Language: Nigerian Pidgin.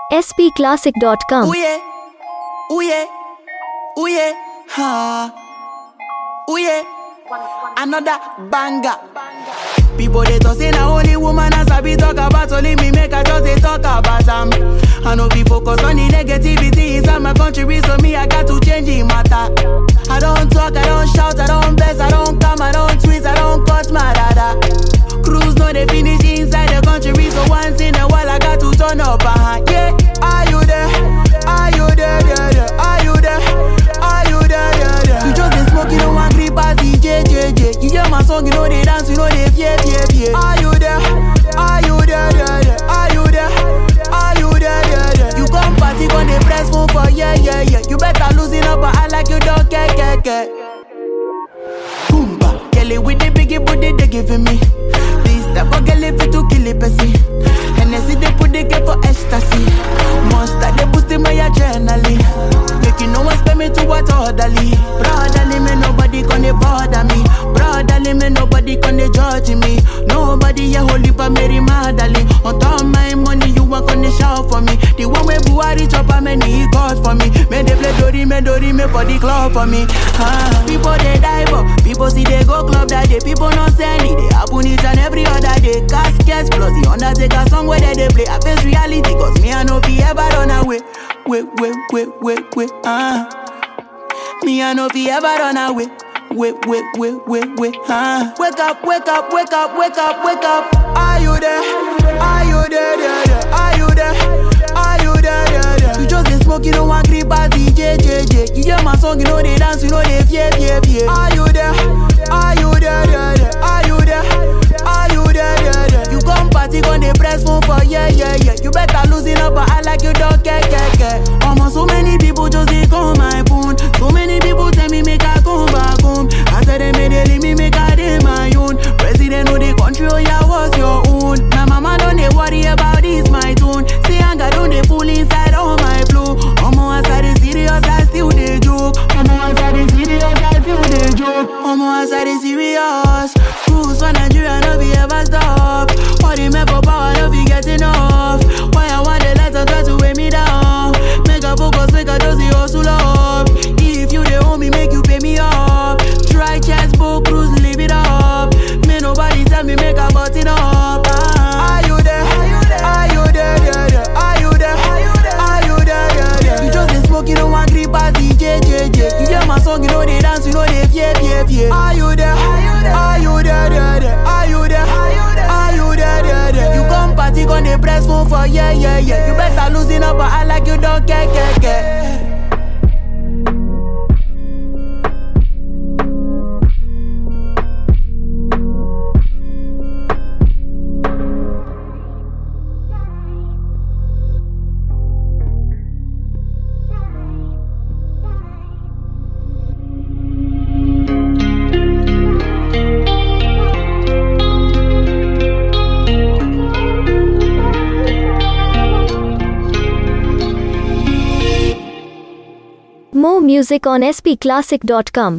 spclassic.com. Ooh yeah, ooh yeah, ooh yeah, ha. Ooh yeah, another banger. People they talk say na only woman as I be talk about, only me make I just they talk about I know we focus on the negativity inside my country, so me I got to change the matter. I don't talk, I don't shout, I don't bless, I don't come, I don't tweet, I don't cut my dada. Cruise no they finish inside the country, so once in a while I got to turn up. Yeah, are you there? Are you there? Yeah, yeah. Are you there? Are you there? Yeah, yeah. You just dey smoke, you don't want grip as DJ. You hear my song, you know they dance, you know they fear. Are you there? Are you there? Yeah, yeah. Are you there? Are you there? Yeah, yeah. You come party, gon' dey press phone for yeah. You better losing up, but I like you don't care. Boomba, Kelly with the biggie booty they giving me. This type of girl if it to kill it, pussy. Hennessy they put the girl for ecstasy. Monster they boosting my adrenaline. Making no one spend me to what orderly. Brotherly me nobody gonna bother me. Brotherly me nobody gonna judge me. Nobody ya holy pa Mary Magdalene. On top of my money you want gonna shout for me. The one way Buhari chop a many he got for me. Me they play Dori me for the club for me. People they die but people see they go club that day. People not send it. They happen each and every other day. Caskets plus the Undertaker song where they play. I face reality cause me I know fi ever run away. Wait. Me I know fi ever run away. Wait. Wake up. Are you there? Are you there? Yeah. Are you there? Are you there? Yeah. You just dey smoke, you don't want grip as DJ. You hear my song, you know they dance, you know they fear. Are you there? Are you there? Yeah. Are you there? Are you there? Yeah. You come party, gon' dey press phone for yeah. You better losing up, but I like you don't care. Almost so many people just dey call my phone. So many people tell me make I come back home. I said they made leave me make I dey my own. President of the country, oh yeah, what's your own? My mama don't dey worry about this my tone. See anger don't dey full inside all my flow. Omo as I dey serious, I still dey joke. Omo as I dey serious. Cruise for Nigeria, no be ever stop. All the men for power, no be get enough. Why I want the lights and try to weigh me down? Make a focus, make a just the hustle up. If you dey owe me, make you pay me up. Try chance, book, cruise, live it up. May nobody tell me, make a button up. Are you there? Are you there? Yeah. Are you there? Are you there? Yeah. You just dey smoke, you don't want grip as DJ. You hear my song, you know they dance, you know they fear. Are you there? Are you there? Yeah. Are you there? Are you there? Yeah. You come party, gon' dey press phone for yeah. You better losing up, but I like you don't care. More music on spclassic.com.